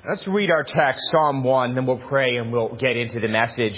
Let's read our text, Psalm 1, then we'll pray and we'll get into the message.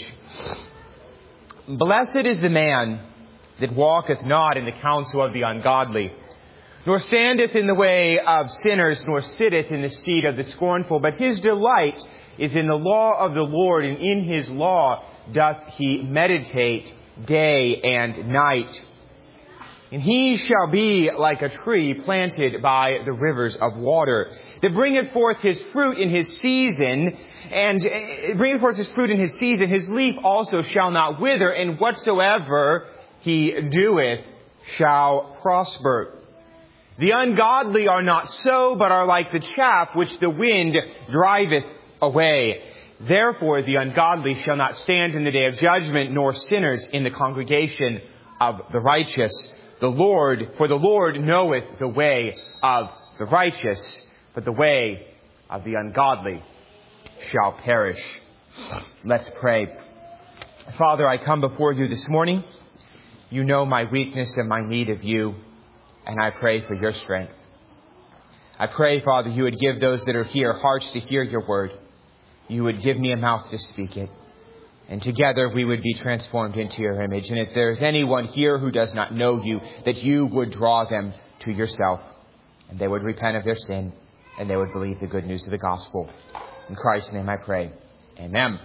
Blessed is the man that walketh not in the counsel of the ungodly, nor standeth in the way of sinners, nor sitteth in the seat of the scornful. But his delight is in the law of the Lord, and in his law doth he meditate day and night. And he shall be like a tree planted by the rivers of water, that bringeth forth his fruit in his season, and bringeth forth his fruit in his season. His leaf also shall not wither, and whatsoever he doeth shall prosper. The ungodly are not so, but are like the chaff which the wind driveth away. Therefore the ungodly shall not stand in the day of judgment, nor sinners in the congregation of the righteous. For the Lord knoweth the way of the righteous, but the way of the ungodly shall perish. Let's pray. Father, I come before you this morning. You know my weakness and my need of you, and I pray for your strength. I pray, Father, you would give those that are here hearts to hear your word. You would give me a mouth to speak it. And together we would be transformed into your image. And if there is anyone here who does not know you, that you would draw them to yourself. And they would repent of their sin. And they would believe the good news of the gospel. In Christ's name I pray. Amen.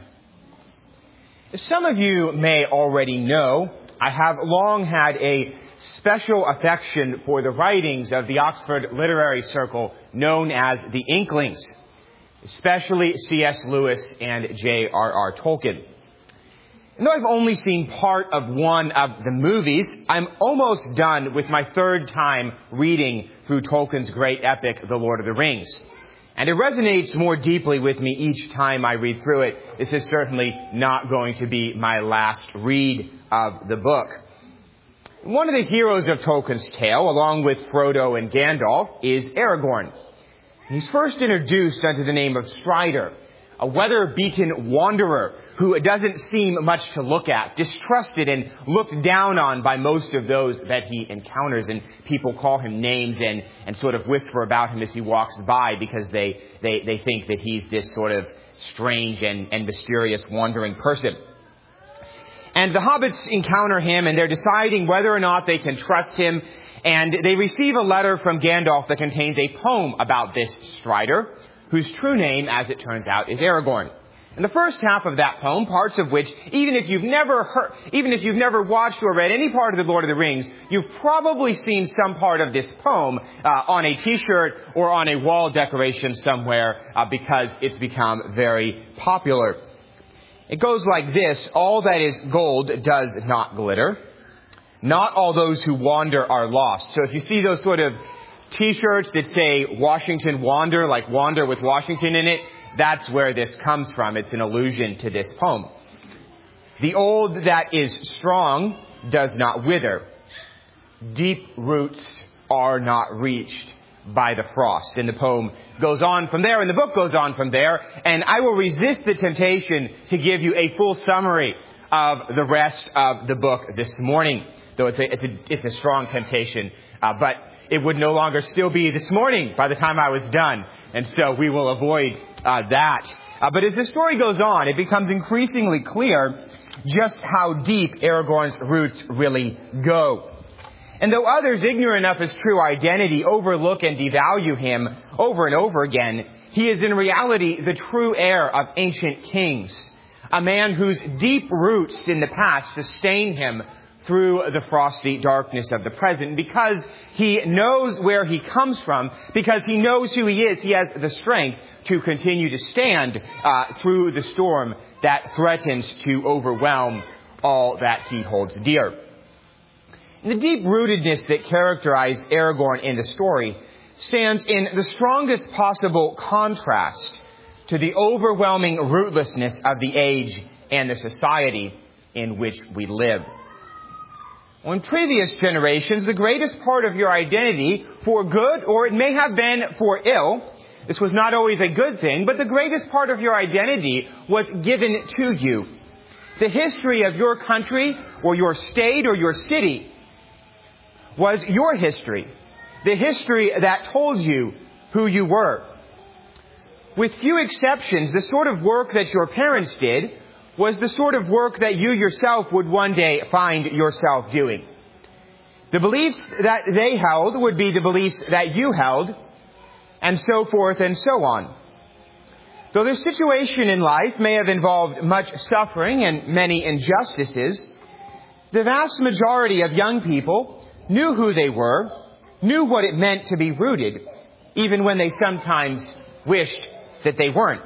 As some of you may already know, I have long had a special affection for the writings of the Oxford Literary Circle known as the Inklings, especially C.S. Lewis and J.R.R. Tolkien. And though I've only seen part of one of the movies, I'm almost done with my third time reading through Tolkien's great epic, The Lord of the Rings. And it resonates more deeply with me each time I read through it. This is certainly not going to be my last read of the book. One of the heroes of Tolkien's tale, along with Frodo and Gandalf, is Aragorn. He's first introduced under the name of Strider, a weather-beaten wanderer who doesn't seem much to look at, distrusted and looked down on by most of those that he encounters. And people call him names and sort of whisper about him as he walks by because they think that he's this sort of strange and mysterious wandering person. And the hobbits encounter him and they're deciding whether or not they can trust him. And they receive a letter from Gandalf that contains a poem about this Strider, whose true name, as it turns out, is Aragorn. And the first half of that poem, parts of which, even if you've never watched or read any part of The Lord of the Rings, you've probably seen some part of this poem on a t-shirt or on a wall decoration somewhere because it's become very popular. It goes like this: all that is gold does not glitter. Not all those who wander are lost. So if you see those sort of t-shirts that say Washington Wander, like Wander with Washington in it, that's where this comes from. It's an allusion to this poem. The old that is strong does not wither. Deep roots are not reached by the frost. And the poem goes on from there, and the book goes on from there. And I will resist the temptation to give you a full summary of the rest of the book this morning, though it's a strong temptation. But it would no longer still be this morning by the time I was done. And so we will avoid that. But as the story goes on, it becomes increasingly clear just how deep Aragorn's roots really go. And though others, ignorant of his true identity, overlook and devalue him over and over again, he is in reality the true heir of ancient kings, a man whose deep roots in the past sustain him through the frosty darkness of the present. Because he knows where he comes from, because he knows who he is, he has the strength to continue to stand through the storm that threatens to overwhelm all that he holds dear. The deep rootedness that characterized Aragorn in the story stands in the strongest possible contrast to the overwhelming rootlessness of the age and the society in which we live. In previous generations, the greatest part of your identity, for good or it may have been for ill, this was not always a good thing, but the greatest part of your identity was given to you. The history of your country or your state or your city was your history. The history that told you who you were. With few exceptions, the sort of work that your parents did was the sort of work that you yourself would one day find yourself doing. The beliefs that they held would be the beliefs that you held, and so forth and so on. Though their situation in life may have involved much suffering and many injustices, the vast majority of young people knew who they were, knew what it meant to be rooted, even when they sometimes wished that they weren't.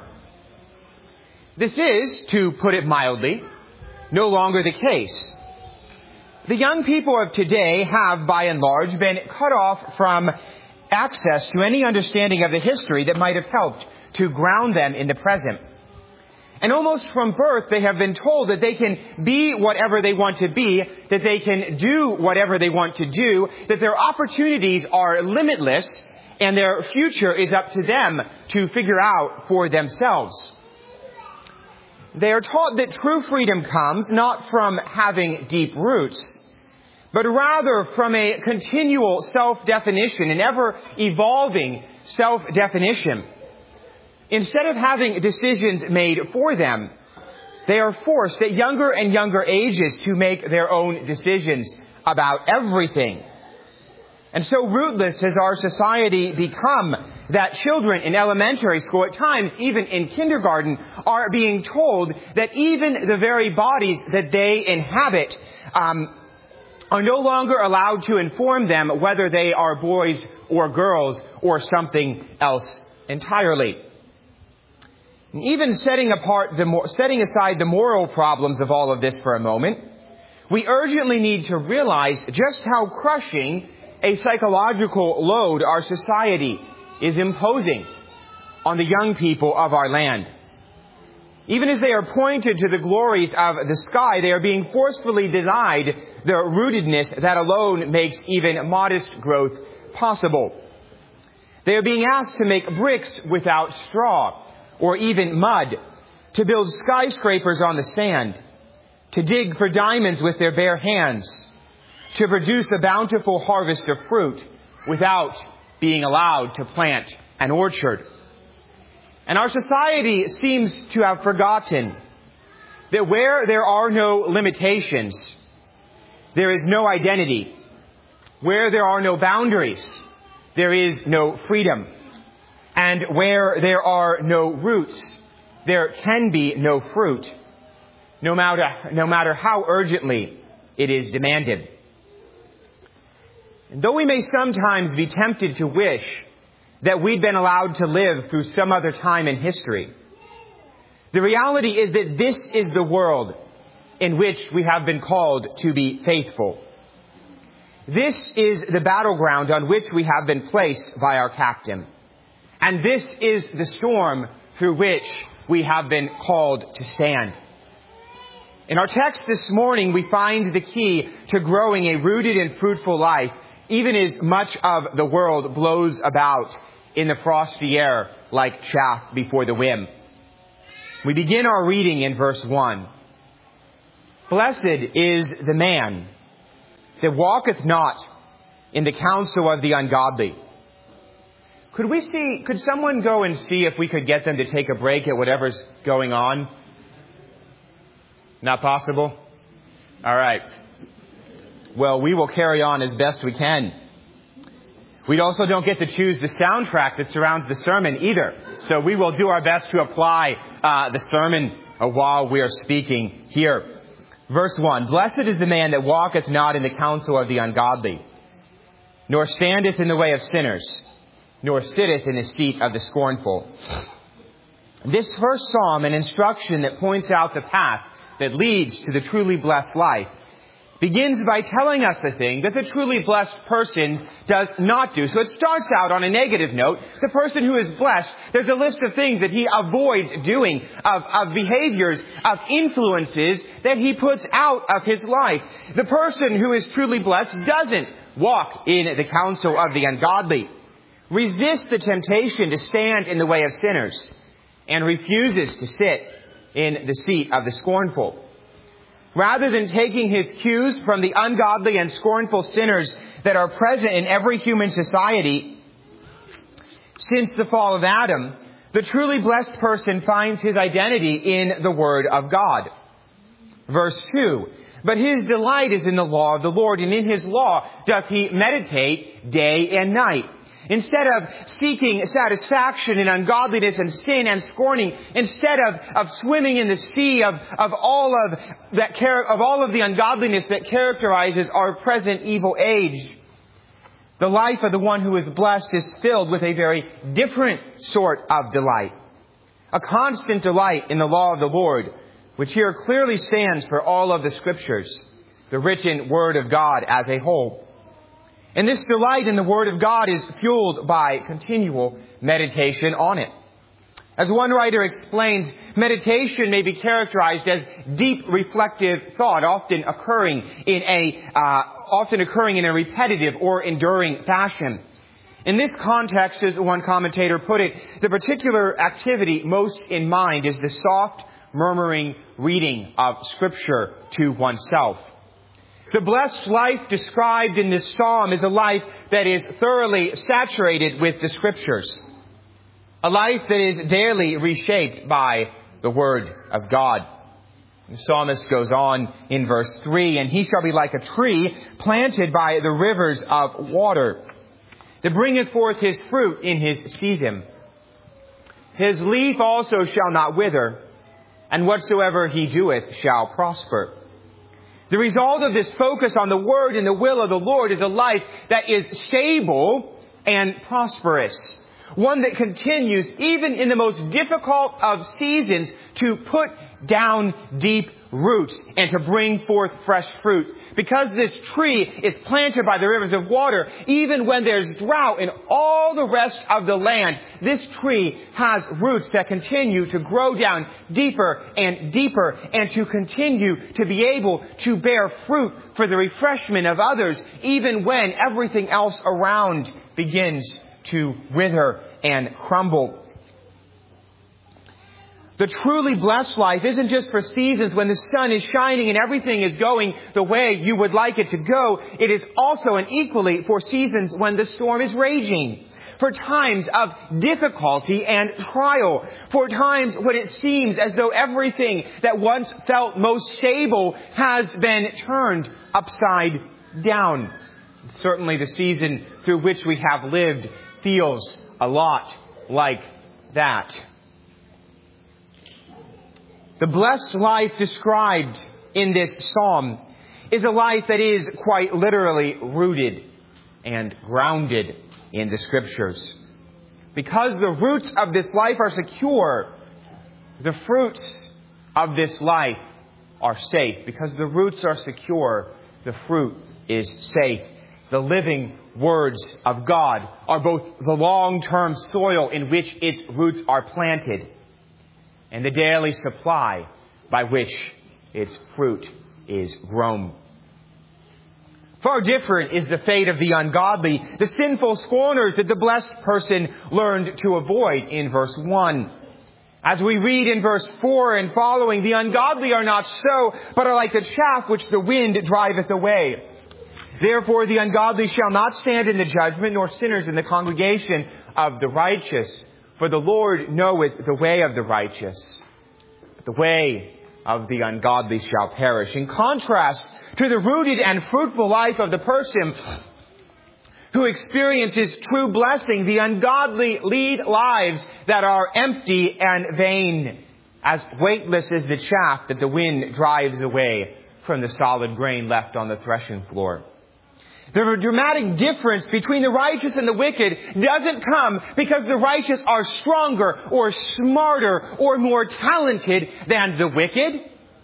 This is, to put it mildly, no longer the case. The young people of today have, by and large, been cut off from access to any understanding of the history that might have helped to ground them in the present. And almost from birth, they have been told that they can be whatever they want to be, that they can do whatever they want to do, that their opportunities are limitless, and their future is up to them to figure out for themselves. They are taught that true freedom comes not from having deep roots, but rather from a continual self-definition, an ever-evolving self-definition. Instead of having decisions made for them, they are forced at younger and younger ages to make their own decisions about everything. And so rootless has our society become that children in elementary school, at times even in kindergarten, are being told that even the very bodies that they inhabit are no longer allowed to inform them whether they are boys or girls or something else entirely. And even setting aside the moral problems of all of this for a moment, we urgently need to realize just how crushing a psychological load our society is imposing on the young people of our land. Even as they are pointed to the glories of the sky, they are being forcefully denied the rootedness that alone makes even modest growth possible. They are being asked to make bricks without straw or even mud, to build skyscrapers on the sand, to dig for diamonds with their bare hands, to produce a bountiful harvest of fruit without being allowed to plant an orchard. And our society seems to have forgotten that where there are no limitations, there is no identity. Where there are no boundaries, there is no freedom. And where there are no roots, there can be no fruit, no matter how urgently it is demanded. And though we may sometimes be tempted to wish that we'd been allowed to live through some other time in history, the reality is that this is the world in which we have been called to be faithful. This is the battleground on which we have been placed by our captain. And this is the storm through which we have been called to stand. In our text this morning, we find the key to growing a rooted and fruitful life, even as much of the world blows about in the frosty air like chaff before the wind. We begin our reading in verse 1. Blessed is the man that walketh not in the counsel of the ungodly. Could someone go and see if we could get them to take a break at whatever's going on? Not possible? All right. Well, we will carry on as best we can. We also don't get to choose the soundtrack that surrounds the sermon either. So we will do our best to apply the sermon while we are speaking here. Verse 1, Blessed is the man that walketh not in the counsel of the ungodly, nor standeth in the way of sinners, nor sitteth in the seat of the scornful. This first psalm, an instruction that points out the path that leads to the truly blessed life, begins by telling us the thing that the truly blessed person does not do. So it starts out on a negative note. The person who is blessed, there's a list of things that he avoids doing, of behaviors, of influences that he puts out of his life. The person who is truly blessed doesn't walk in the counsel of the ungodly, resists the temptation to stand in the way of sinners, and refuses to sit in the seat of the scornful. Rather than taking his cues from the ungodly and scornful sinners that are present in every human society since the fall of Adam, The truly blessed person finds his identity in the Word of God. Verse 2, but his delight is in the law of the Lord, and in his law doth he meditate day and night. Instead of seeking satisfaction in ungodliness and sin and scorning, instead of swimming in the sea of all of the ungodliness that characterizes our present evil age, the life of the one who is blessed is filled with a very different sort of delight. A constant delight in the law of the Lord, which here clearly stands for all of the Scriptures, the written Word of God as a whole. And this delight in the Word of God is fueled by continual meditation on it. As one writer explains, meditation may be characterized as deep reflective thought, often occurring in a repetitive or enduring fashion. In this context, as one commentator put it, the particular activity most in mind is the soft, murmuring reading of Scripture to oneself. The blessed life described in this psalm is a life that is thoroughly saturated with the Scriptures. A life that is daily reshaped by the Word of God. The psalmist goes on in verse 3, and he shall be like a tree planted by the rivers of water, that bringeth forth his fruit in his season. His leaf also shall not wither, and whatsoever he doeth shall prosper. The result of this focus on the Word and the will of the Lord is a life that is stable and prosperous. One that continues, even in the most difficult of seasons, to put down deep roots and to bring forth fresh fruit. Because this tree is planted by the rivers of water, even when there's drought in all the rest of the land, this tree has roots that continue to grow down deeper and deeper and to continue to be able to bear fruit for the refreshment of others, even when everything else around begins to wither and crumble. The truly blessed life isn't just for seasons when the sun is shining and everything is going the way you would like it to go. It is also and equally for seasons when the storm is raging. For times of difficulty and trial. For times when it seems as though everything that once felt most stable has been turned upside down. Certainly the season through which we have lived feels a lot like that. The blessed life described in this psalm is a life that is quite literally rooted and grounded in the Scriptures. Because the roots of this life are secure, the fruits of this life are safe. Because the roots are secure, the fruit is safe. The living words of God are both the long-term soil in which its roots are planted and the daily supply by which its fruit is grown. Far different is the fate of the ungodly, the sinful scorners that the blessed person learned to avoid in verse 1. As we read in verse 4 and following, the ungodly are not so, but are like the chaff which the wind driveth away. Therefore the ungodly shall not stand in the judgment, nor sinners in the congregation of the righteous. For the Lord knoweth the way of the righteous, but the way of the ungodly shall perish. In contrast to the rooted and fruitful life of the person who experiences true blessing, the ungodly lead lives that are empty and vain, as weightless as the chaff that the wind drives away from the solid grain left on the threshing floor. The dramatic difference between the righteous and the wicked doesn't come because the righteous are stronger or smarter or more talented than the wicked,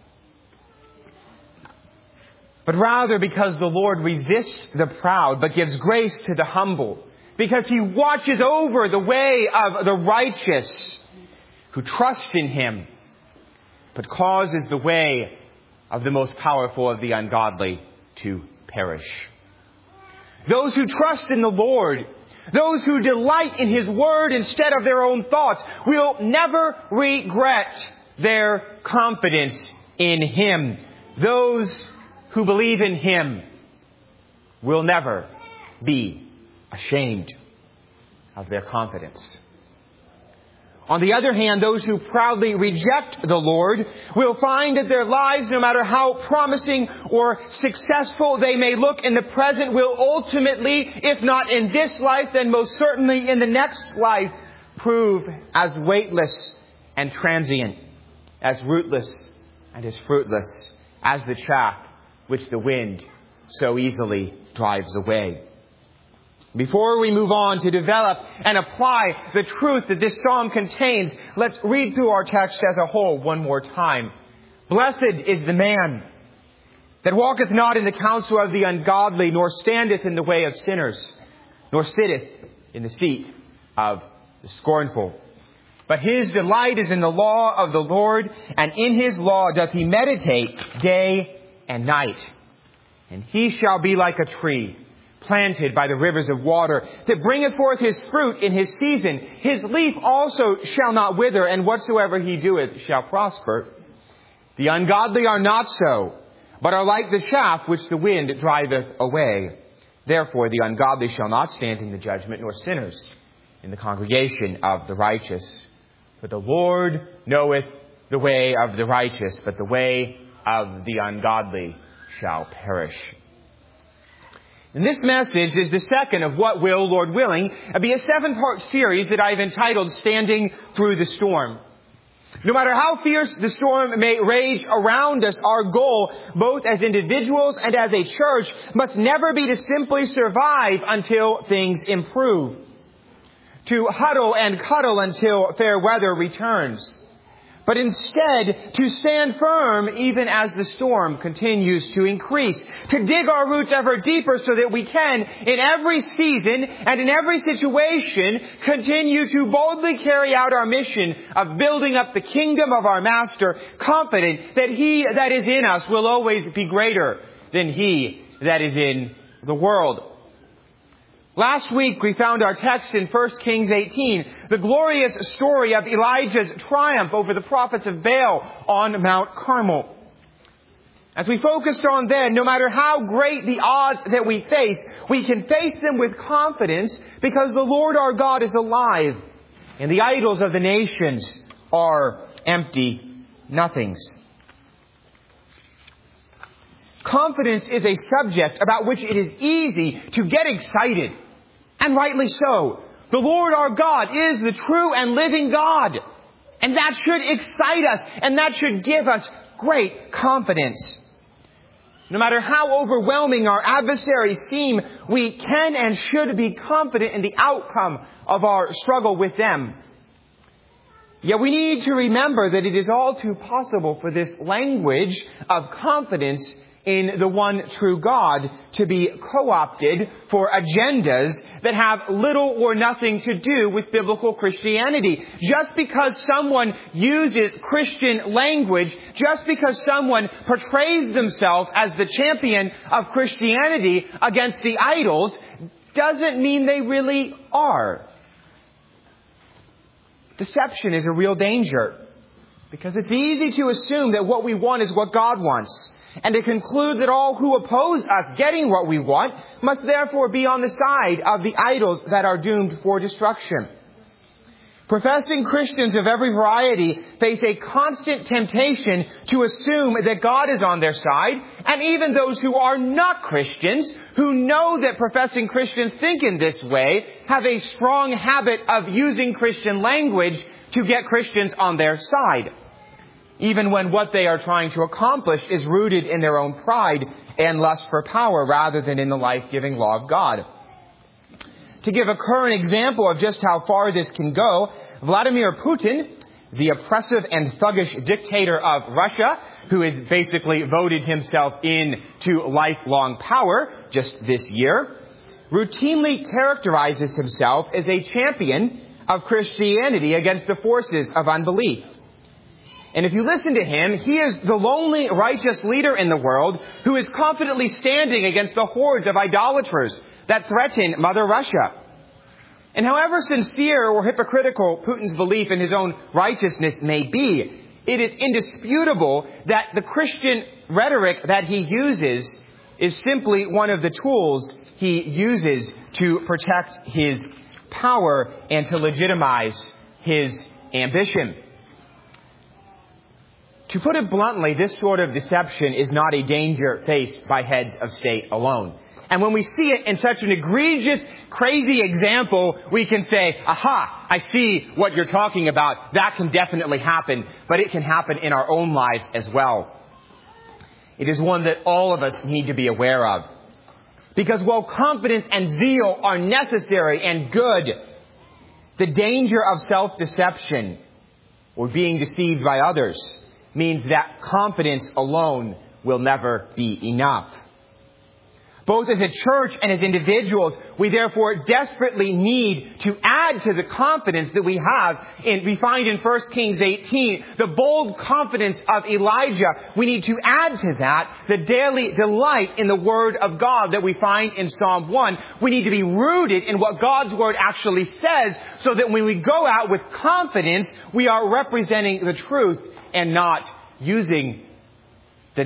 but rather because the Lord resists the proud but gives grace to the humble, because He watches over the way of the righteous who trust in Him, but causes the way of the most powerful of the ungodly to perish. Those who trust in the Lord, those who delight in His Word instead of their own thoughts, will never regret their confidence in Him. Those who believe in Him will never be ashamed of their confidence. On the other hand, those who proudly reject the Lord will find that their lives, no matter how promising or successful they may look in the present, will ultimately, if not in this life, then most certainly in the next life, prove as weightless and transient, as rootless and as fruitless as the chaff which the wind so easily drives away. Before we move on to develop and apply the truth that this psalm contains, let's read through our text as a whole one more time. Blessed is the man that walketh not in the counsel of the ungodly, nor standeth in the way of sinners, nor sitteth in the seat of the scornful. But his delight is in the law of the Lord, and in his law doth he meditate day and night. And he shall be like a tree planted by the rivers of water, that bringeth forth his fruit in his season. His leaf also shall not wither, and whatsoever he doeth shall prosper. The ungodly are not so, but are like the chaff which the wind driveth away. Therefore the ungodly shall not stand in the judgment, nor sinners in the congregation of the righteous. For the Lord knoweth the way of the righteous, but the way of the ungodly shall perish. And this message is the second of what will, Lord willing, be a 7-part series that I've entitled Standing Through the Storm. No matter how fierce the storm may rage around us, our goal, both as individuals and as a church, must never be to simply survive until things improve. To huddle and cuddle until fair weather returns. But instead, to stand firm even as the storm continues to increase. To dig our roots ever deeper so that we can, in every season and in every situation, continue to boldly carry out our mission of building up the kingdom of our Master, confident that he that is in us will always be greater than he that is in the world. Last week we found our text in 1 Kings 18, the glorious story of Elijah's triumph over the prophets of Baal on Mount Carmel. As we focused on then, no matter how great the odds that we face, we can face them with confidence because the Lord our God is alive and the idols of the nations are empty nothings. Confidence is a subject about which it is easy to get excited. And rightly so. The Lord our God is the true and living God. And that should excite us. And that should give us great confidence. No matter how overwhelming our adversaries seem, we can and should be confident in the outcome of our struggle with them. Yet we need to remember that it is all too possible for this language of confidence in the one true God to be co-opted for agendas that have little or nothing to do with biblical Christianity. Just because someone uses Christian language, just because someone portrays themselves as the champion of Christianity against the idols, doesn't mean they really are. Deception is a real danger because it's easy to assume that what we want is what God wants. And to conclude that all who oppose us getting what we want must therefore be on the side of the idols that are doomed for destruction. Professing Christians of every variety face a constant temptation to assume that God is on their side, and even those who are not Christians, who know that professing Christians think in this way, have a strong habit of using Christian language to get Christians on their side, even when what they are trying to accomplish is rooted in their own pride and lust for power rather than in the life-giving law of God. To give a current example of just how far this can go, Vladimir Putin, the oppressive and thuggish dictator of Russia, who has basically voted himself into lifelong power just this year, routinely characterizes himself as a champion of Christianity against the forces of unbelief. And if you listen to him, he is the lonely righteous leader in the world who is confidently standing against the hordes of idolaters that threaten Mother Russia. And however sincere or hypocritical Putin's belief in his own righteousness may be, it is indisputable that the Christian rhetoric that he uses is simply one of the tools he uses to protect his power and to legitimize his ambition. To put it bluntly, this sort of deception is not a danger faced by heads of state alone. And when we see it in such an egregious, crazy example, we can say, aha, I see what you're talking about. That can definitely happen, but it can happen in our own lives as well. It is one that all of us need to be aware of. Because while confidence and zeal are necessary and good, the danger of self-deception or being deceived by others means that confidence alone will never be enough. Both as a church and as individuals, we therefore desperately need to add to the confidence that we have. We find in 1 Kings 18, the bold confidence of Elijah. We need to add to that the daily delight in the Word of God that we find in Psalm 1. We need to be rooted in what God's Word actually says, so that when we go out with confidence, we are representing the truth and not using the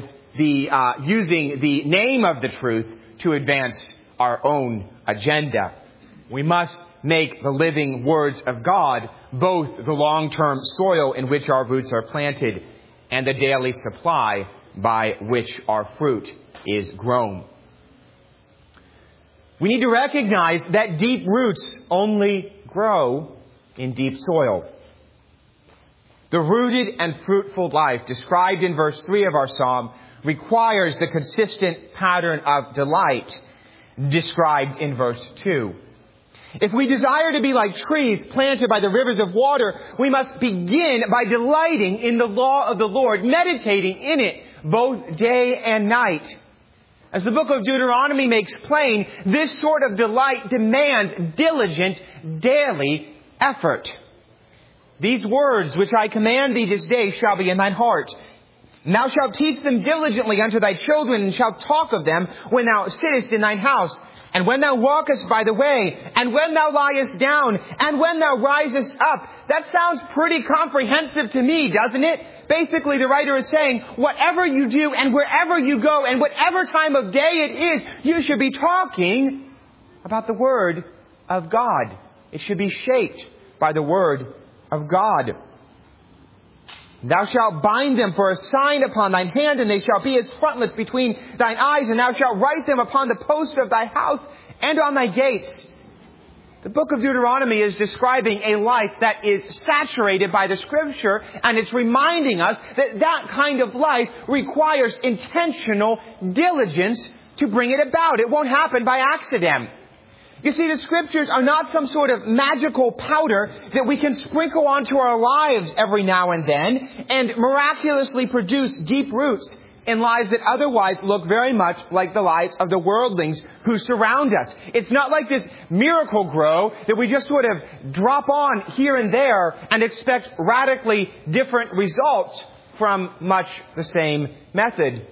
name of the truth to advance our own agenda. We must make the living words of God both the long-term soil in which our roots are planted and the daily supply by which our fruit is grown. We need to recognize that deep roots only grow in deep soil. The rooted and fruitful life described in verse 3 of our psalm requires the consistent pattern of delight described in verse 2. If we desire to be like trees planted by the rivers of water, we must begin by delighting in the law of the Lord, meditating in it both day and night. As the book of Deuteronomy makes plain, this sort of delight demands diligent, daily effort. These words which I command thee this day shall be in thine heart. And thou shalt teach them diligently unto thy children, and shalt talk of them when thou sittest in thine house, and when thou walkest by the way, and when thou liest down, and when thou risest up. That sounds pretty comprehensive to me, doesn't it? Basically, the writer is saying, whatever you do and wherever you go and whatever time of day it is, you should be talking about the Word of God. It should be shaped by the Word of God. Thou shalt bind them for a sign upon thine hand, and they shall be as frontlets between thine eyes, and thou shalt write them upon the posts of thy house and on thy gates. The book of Deuteronomy is describing a life that is saturated by the Scripture, and it's reminding us that that kind of life requires intentional diligence to bring it about. It won't happen by accident. You see, the Scriptures are not some sort of magical powder that we can sprinkle onto our lives every now and then and miraculously produce deep roots in lives that otherwise look very much like the lives of the worldlings who surround us. It's not like this miracle grow that we just sort of drop on here and there and expect radically different results from much the same method.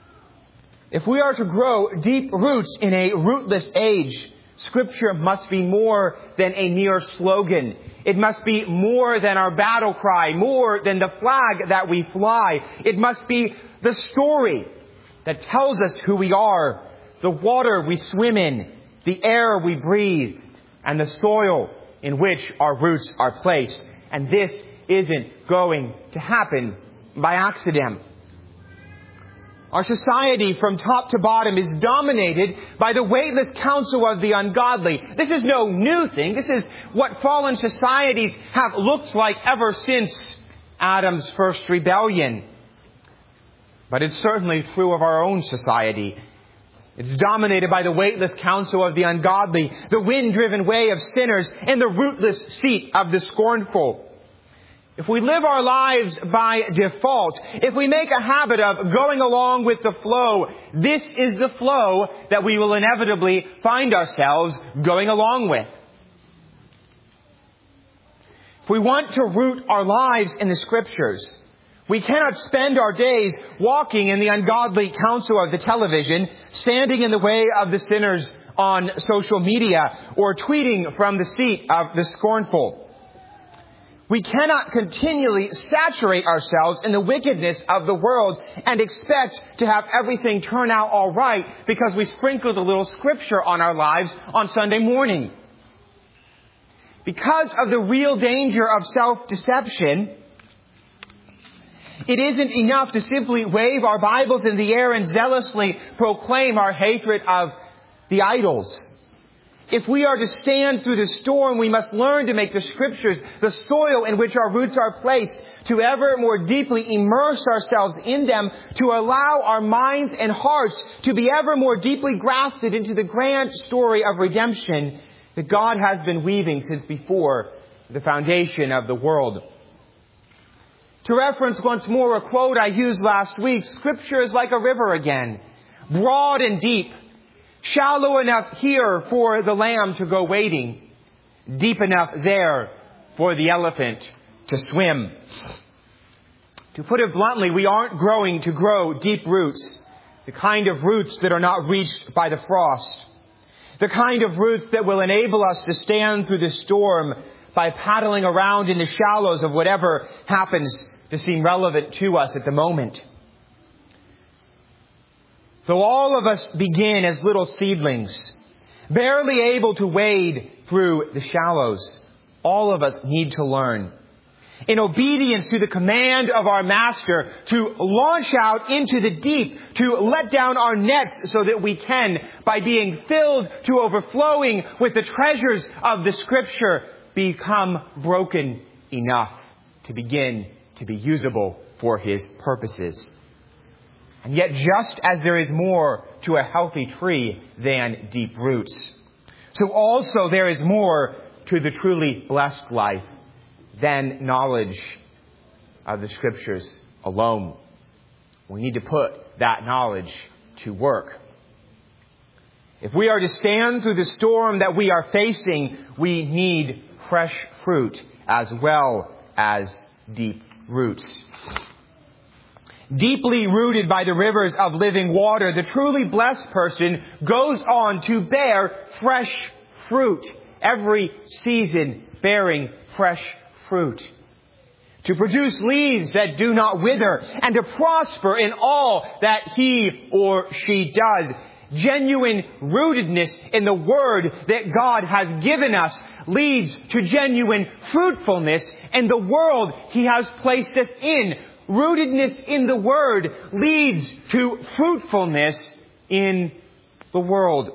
If we are to grow deep roots in a rootless age, Scripture must be more than a mere slogan. It must be more than our battle cry, more than the flag that we fly. It must be the story that tells us who we are, the water we swim in, the air we breathe, and the soil in which our roots are placed. And this isn't going to happen by accident. Our society from top to bottom is dominated by the weightless counsel of the ungodly. This is no new thing. This is what fallen societies have looked like ever since Adam's first rebellion. But it's certainly true of our own society. It's dominated by the weightless counsel of the ungodly, the wind-driven way of sinners, and the rootless seat of the scornful. If we live our lives by default, if we make a habit of going along with the flow, this is the flow that we will inevitably find ourselves going along with. If we want to root our lives in the Scriptures, we cannot spend our days walking in the ungodly counsel of the television, standing in the way of the sinners on social media, or tweeting from the seat of the scornful. We cannot continually saturate ourselves in the wickedness of the world and expect to have everything turn out all right because we sprinkled a little Scripture on our lives on Sunday morning. because of the real danger of self-deception, it isn't enough to simply wave our Bibles in the air and zealously proclaim our hatred of the idols. If we are to stand through the storm, we must learn to make the Scriptures the soil in which our roots are placed, to ever more deeply immerse ourselves in them, to allow our minds and hearts to be ever more deeply grafted into the grand story of redemption that God has been weaving since before the foundation of the world. To reference once more a quote I used last week, Scripture is like a river again, broad and deep, shallow enough here for the lamb to go wading, deep enough there for the elephant to swim. To put it bluntly, we aren't growing to grow deep roots, the kind of roots that are not reached by the frost, the kind of roots that will enable us to stand through the storm by paddling around in the shallows of whatever happens to seem relevant to us at the moment. Though all of us begin as little seedlings, barely able to wade through the shallows, all of us need to learn, in obedience to the command of our Master, to launch out into the deep, to let down our nets so that we can, by being filled to overflowing with the treasures of the Scripture, become broken enough to begin to be usable for His purposes. And yet, just as there is more to a healthy tree than deep roots, so also there is more to the truly blessed life than knowledge of the Scriptures alone. We need to put that knowledge to work. If we are to stand through the storm that we are facing, we need fresh fruit as well as deep roots. Deeply rooted by the rivers of living water, the truly blessed person goes on to bear fresh fruit, every season bearing fresh fruit. To produce leaves that do not wither, and to prosper in all that he or she does. Genuine rootedness in the Word that God has given us leads to genuine fruitfulness in the world He has placed us in. Rootedness in the Word leads to fruitfulness in the world.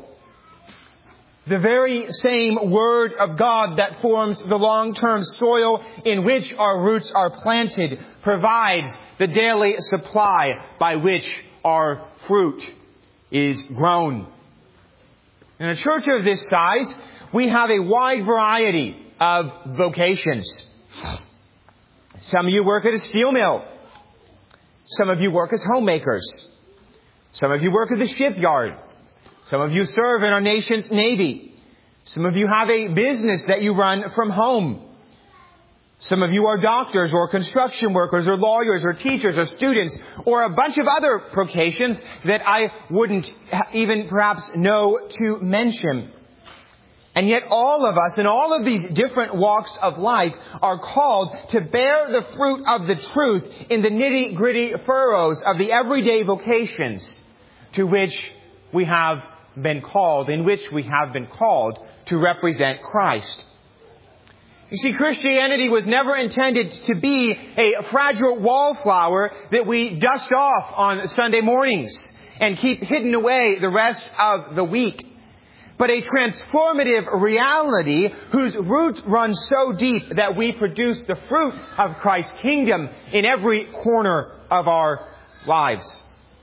The very same Word of God that forms the long-term soil in which our roots are planted provides the daily supply by which our fruit is grown. In a church of this size, we have a wide variety of vocations. Some of you work at a steel mill. Some of you work as homemakers. Some of you work at the shipyard. Some of you serve in our nation's Navy. Some of you have a business that you run from home. Some of you are doctors or construction workers or lawyers or teachers or students or a bunch of other vocations that I wouldn't even perhaps know to mention. And yet all of us in all of these different walks of life are called to bear the fruit of the truth in the nitty-gritty furrows of the everyday vocations to which we have been called, in which we have been called to represent Christ. You see, Christianity was never intended to be a fragile wallflower that we dust off on Sunday mornings and keep hidden away the rest of the week, but a transformative reality whose roots run so deep that we produce the fruit of Christ's kingdom in every corner of our lives.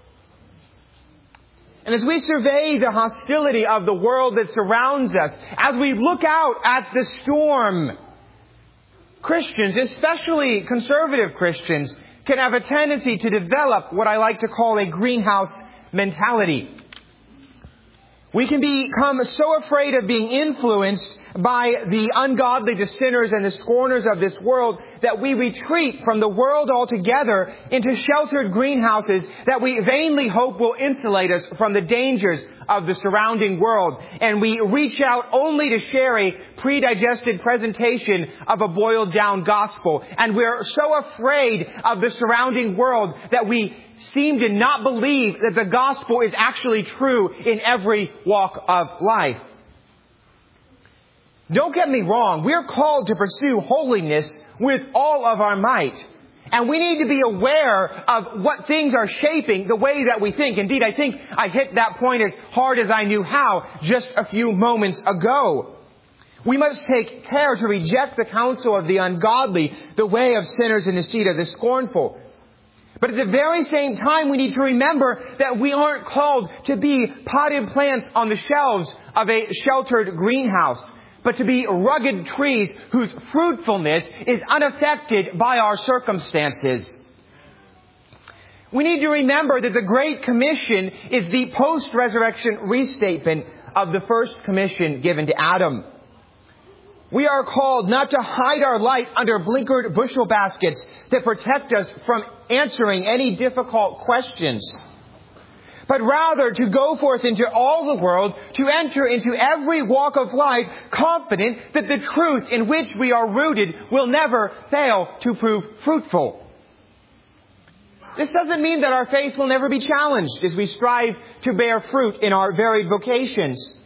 And as we survey the hostility of the world that surrounds us, as we look out at the storm, Christians, especially conservative Christians, can have a tendency to develop what I like to call a greenhouse mentality. We can become so afraid of being influenced by the ungodly, the sinners, and the scorners of this world that we retreat from the world altogether into sheltered greenhouses that we vainly hope will insulate us from the dangers of the surrounding world. And we reach out only to share a pre-digested presentation of a boiled down gospel. And we're so afraid of the surrounding world that we seem to not believe that the gospel is actually true in every walk of life. Don't get me wrong. We're called to pursue holiness with all of our might. And we need to be aware of what things are shaping the way that we think. Indeed, I think I hit that point as hard as I knew how just a few moments ago. We must take care to reject the counsel of the ungodly, the way of sinners, and the seat of the scornful. But at the very same time, we need to remember that we aren't called to be potted plants on the shelves of a sheltered greenhouse, but to be rugged trees whose fruitfulness is unaffected by our circumstances. We need to remember that the Great Commission is the post-resurrection restatement of the first commission given to Adam. We are called not to hide our light under blinkered bushel baskets that protect us from answering any difficult questions, but rather to go forth into all the world, to enter into every walk of life, confident that the truth in which we are rooted will never fail to prove fruitful. This doesn't mean that our faith will never be challenged as we strive to bear fruit in our varied vocations.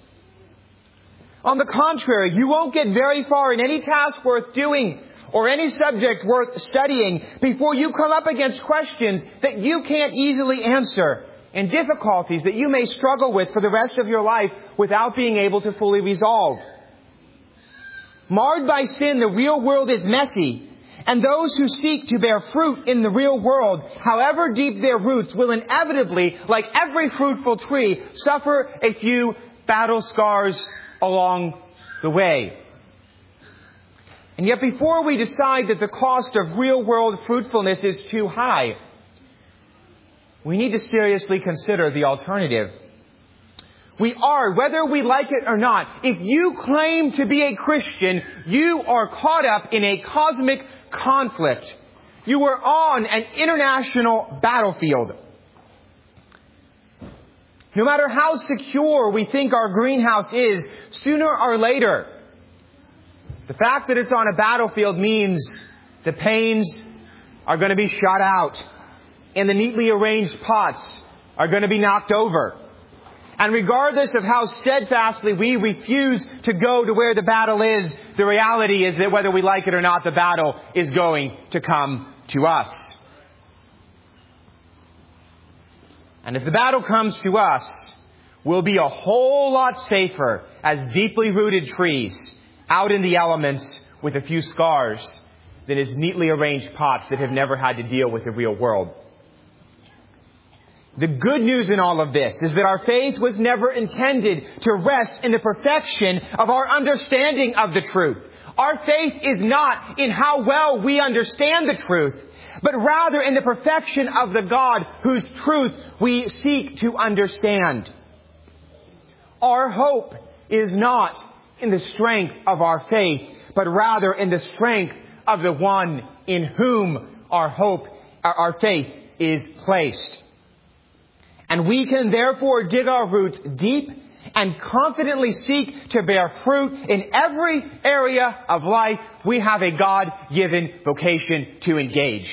On the contrary, you won't get very far in any task worth doing or any subject worth studying before you come up against questions that you can't easily answer and difficulties that you may struggle with for the rest of your life without being able to fully resolve. Marred by sin, the real world is messy, and those who seek to bear fruit in the real world, however deep their roots, will inevitably, like every fruitful tree, suffer a few battle scars along the way. And yet before we decide that the cost of real-world fruitfulness is too high, we need to seriously consider the alternative. We are, whether we like it or not, if you claim to be a Christian, you are caught up in a cosmic conflict. You are on an international battlefield. No matter how secure we think our greenhouse is, sooner or later, the fact that it's on a battlefield means the panes are going to be shot out and the neatly arranged pots are going to be knocked over. And regardless of how steadfastly we refuse to go to where the battle is, the reality is that whether we like it or not, the battle is going to come to us. And if the battle comes to us, we'll be a whole lot safer as deeply rooted trees out in the elements with a few scars than as neatly arranged pots that have never had to deal with the real world. The good news in all of this is that our faith was never intended to rest in the perfection of our understanding of the truth. Our faith is not in how well we understand the truth, but rather in the perfection of the God whose truth we seek to understand. Our hope is not in the strength of our faith, but rather in the strength of the one in whom our faith is placed. And we can therefore dig our roots deep and confidently seek to bear fruit in every area of life we have a God-given vocation to engage.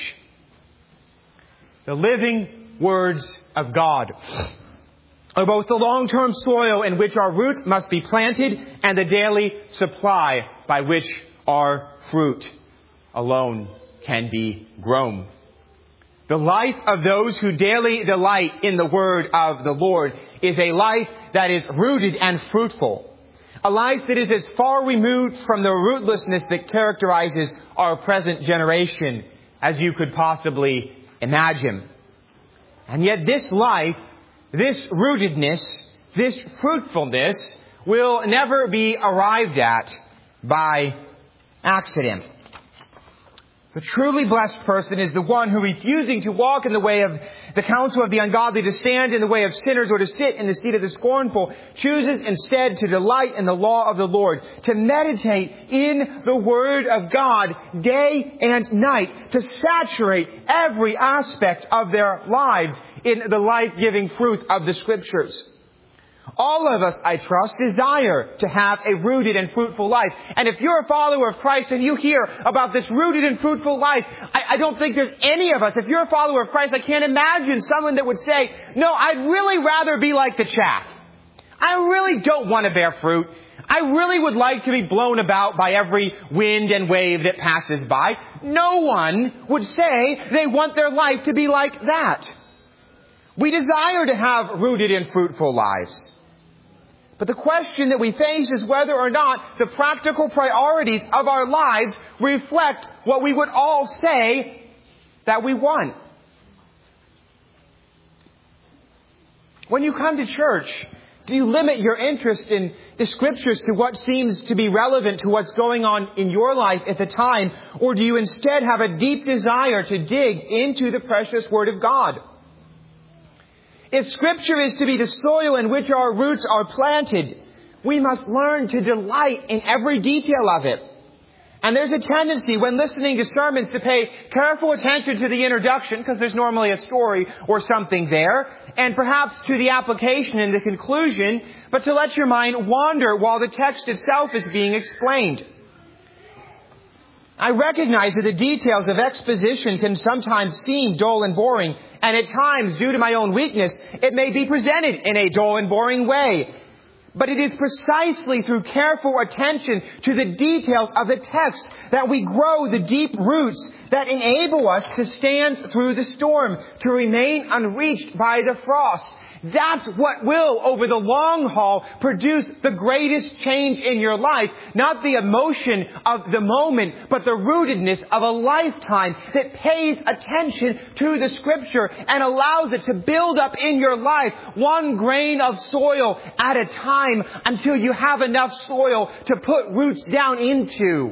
The living words of God are both the long-term soil in which our roots must be planted and the daily supply by which our fruit alone can be grown. The life of those who daily delight in the word of the Lord is a life that is rooted and fruitful. A life that is as far removed from the rootlessness that characterizes our present generation as you could possibly imagine. And yet this life, this rootedness, this fruitfulness will never be arrived at by accident. The truly blessed person is the one who, refusing to walk in the way of the counsel of the ungodly, to stand in the way of sinners, or to sit in the seat of the scornful, chooses instead to delight in the law of the Lord, to meditate in the Word of God day and night, to saturate every aspect of their lives in the life-giving fruit of the Scriptures. All of us, I trust, desire to have a rooted and fruitful life. And if you're a follower of Christ and you hear about this rooted and fruitful life, I don't think there's any of us. If you're a follower of Christ, I can't imagine someone that would say, no, I'd really rather be like the chaff. I really don't want to bear fruit. I really would like to be blown about by every wind and wave that passes by. No one would say they want their life to be like that. We desire to have rooted and fruitful lives. But the question that we face is whether or not the practical priorities of our lives reflect what we would all say that we want. When you come to church, do you limit your interest in the Scriptures to what seems to be relevant to what's going on in your life at the time? Or do you instead have a deep desire to dig into the precious Word of God? If Scripture is to be the soil in which our roots are planted, we must learn to delight in every detail of it. And there's a tendency when listening to sermons to pay careful attention to the introduction, because there's normally a story or something there, and perhaps to the application and the conclusion, but to let your mind wander while the text itself is being explained. I recognize that the details of exposition can sometimes seem dull and boring, and at times, due to my own weakness, it may be presented in a dull and boring way. But it is precisely through careful attention to the details of the text that we grow the deep roots that enable us to stand through the storm, to remain unreached by the frost. That's what will, over the long haul, produce the greatest change in your life. Not the emotion of the moment, but the rootedness of a lifetime that pays attention to the Scripture and allows it to build up in your life one grain of soil at a time until you have enough soil to put roots down into.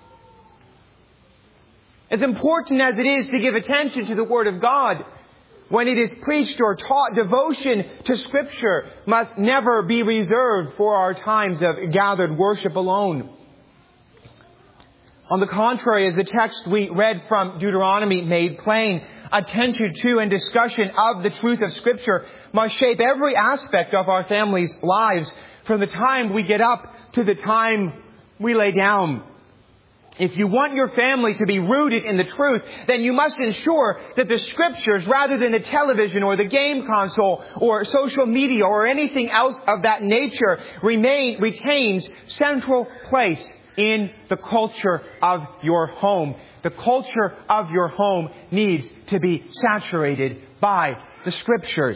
As important as it is to give attention to the Word of God, when it is preached or taught, devotion to Scripture must never be reserved for our times of gathered worship alone. On the contrary, as the text we read from Deuteronomy made plain, attention to and discussion of the truth of Scripture must shape every aspect of our family's lives, from the time we get up to the time we lay down. If you want your family to be rooted in the truth, then you must ensure that the Scriptures, rather than the television or the game console or social media or anything else of that nature, retains central place in the culture of your home. The culture of your home needs to be saturated by the Scriptures.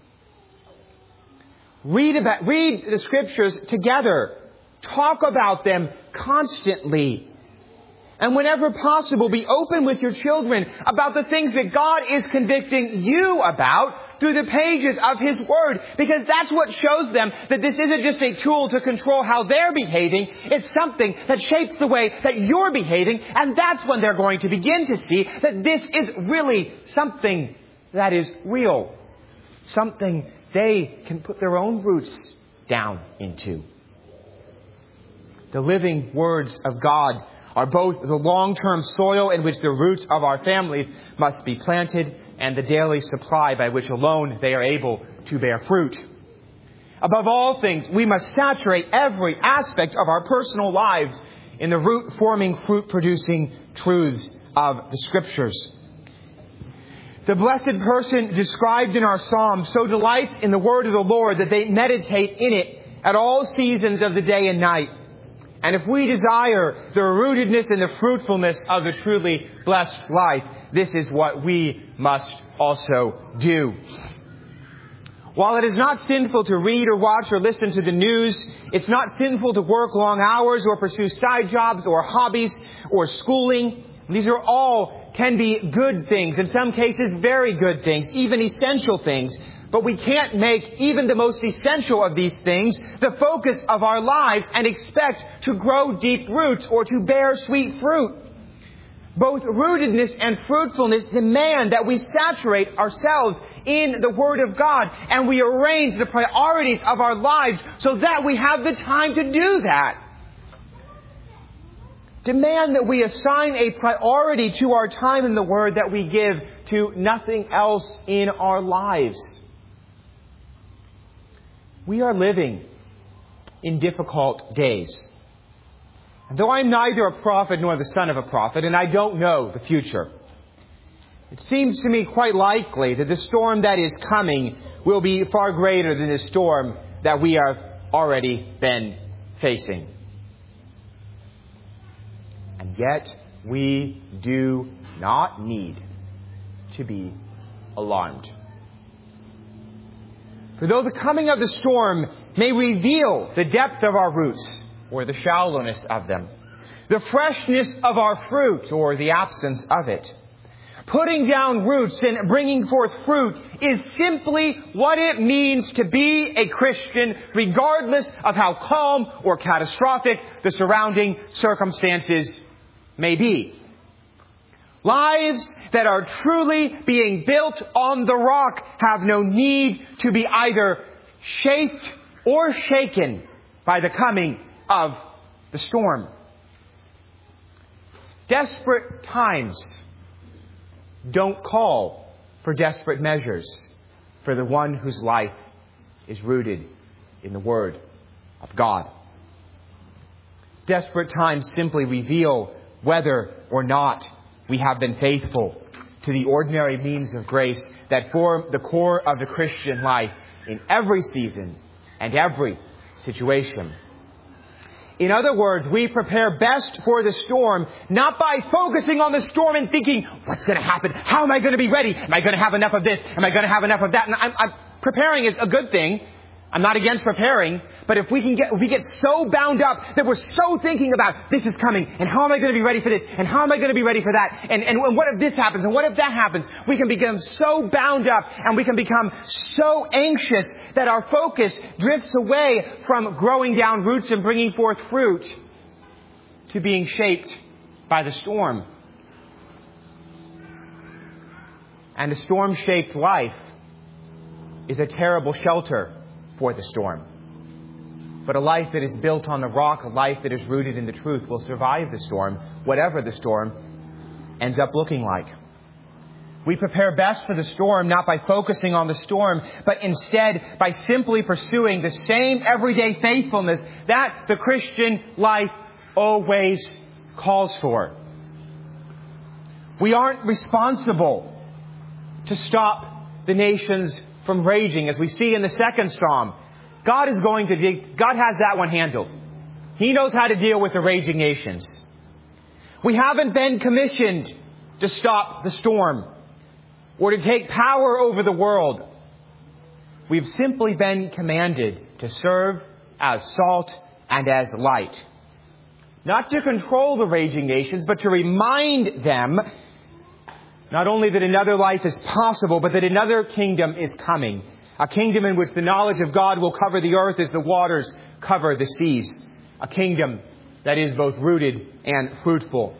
Read the Scriptures together. Talk about them constantly. And whenever possible, be open with your children about the things that God is convicting you about through the pages of His Word. Because that's what shows them that this isn't just a tool to control how they're behaving. It's something that shapes the way that you're behaving. And that's when they're going to begin to see that this is really something that is real. Something they can put their own roots down into. The living words of God are both the long-term soil in which the roots of our families must be planted and the daily supply by which alone they are able to bear fruit. Above all things, we must saturate every aspect of our personal lives in the root-forming, fruit-producing truths of the Scriptures. The blessed person described in our Psalm so delights in the Word of the Lord that they meditate in it at all seasons of the day and night. And if we desire the rootedness and the fruitfulness of the truly blessed life, this is what we must also do. While it is not sinful to read or watch or listen to the news, it's not sinful to work long hours or pursue side jobs or hobbies or schooling. These are all can be good things, in some cases very good things, even essential things. But we can't make even the most essential of these things the focus of our lives and expect to grow deep roots or to bear sweet fruit. Both rootedness and fruitfulness demand that we saturate ourselves in the Word of God and we arrange the priorities of our lives so that we have the time to do that. Demand that we assign a priority to our time in the Word that we give to nothing else in our lives. We are living in difficult days. And though I'm neither a prophet nor the son of a prophet, and I don't know the future, it seems to me quite likely that the storm that is coming will be far greater than the storm that we have already been facing. And yet, we do not need to be alarmed. For though the coming of the storm may reveal the depth of our roots, or the shallowness of them, the freshness of our fruit, or the absence of it, putting down roots and bringing forth fruit is simply what it means to be a Christian, regardless of how calm or catastrophic the surrounding circumstances may be. Lives that are truly being built on the rock have no need to be either shaped or shaken by the coming of the storm. Desperate times don't call for desperate measures for the one whose life is rooted in the Word of God. Desperate times simply reveal whether or not we have been faithful to the ordinary means of grace that form the core of the Christian life in every season and every situation. In other words, we prepare best for the storm, not by focusing on the storm and thinking, what's going to happen? How am I going to be ready? Am I going to have enough of this? Am I going to have enough of that? And preparing is a good thing. I'm not against preparing, but if we get so bound up that we're so thinking about this is coming, and how am I going to be ready for this, and how am I going to be ready for that, and what if this happens, and what if that happens, we can become so bound up, and we can become so anxious that our focus drifts away from growing down roots and bringing forth fruit to being shaped by the storm. And a storm-shaped life is a terrible shelter for the storm. But a life that is built on the rock, a life that is rooted in the truth, will survive the storm, whatever the storm ends up looking like. We prepare best for the storm, not by focusing on the storm, but instead by simply pursuing the same everyday faithfulness that the Christian life always calls for. We aren't responsible to stop the nations from raging, as we see in the second psalm. God has that one handled. He knows how to deal with the raging nations. We haven't been commissioned to stop the storm or to take power over the world. We've simply been commanded to serve as salt and as light. Not to control the raging nations, but to remind them not only that another life is possible, but that another kingdom is coming. A kingdom in which the knowledge of God will cover the earth as the waters cover the seas. A kingdom that is both rooted and fruitful.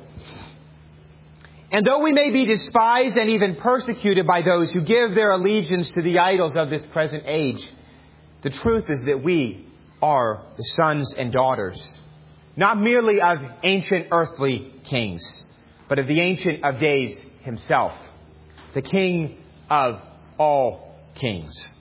And though we may be despised and even persecuted by those who give their allegiance to the idols of this present age, the truth is that we are the sons and daughters, not merely of ancient earthly kings, but of the Ancient of Days Himself, the King of all kings.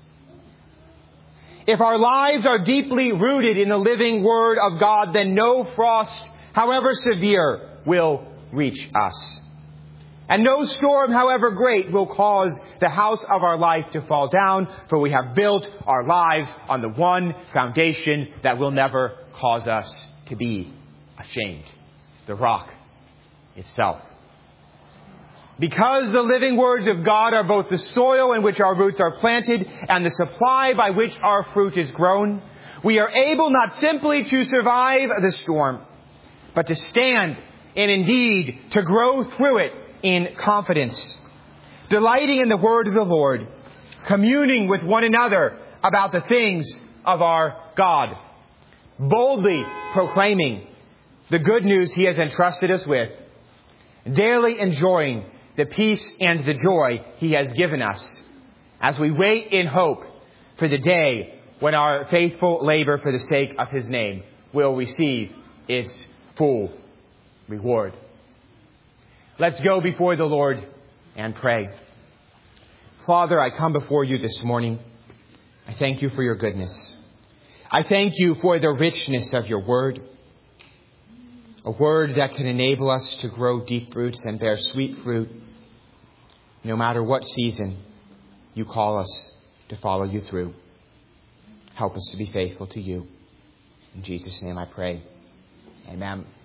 If our lives are deeply rooted in the living Word of God, then no frost, however severe, will reach us. And no storm, however great, will cause the house of our life to fall down, for we have built our lives on the one foundation that will never cause us to be ashamed, the rock itself. Because the living words of God are both the soil in which our roots are planted and the supply by which our fruit is grown, we are able not simply to survive the storm, but to stand and indeed to grow through it in confidence, delighting in the word of the Lord, communing with one another about the things of our God, boldly proclaiming the good news He has entrusted us with, daily enjoying the peace and the joy He has given us as we wait in hope for the day when our faithful labor for the sake of His name will receive its full reward. Let's go before the Lord and pray. Father, I come before You this morning. I thank You for Your goodness. I thank You for the richness of Your word. A word that can enable us to grow deep roots and bear sweet fruit, no matter what season You call us to follow You through. Help us to be faithful to You. In Jesus' name I pray. Amen.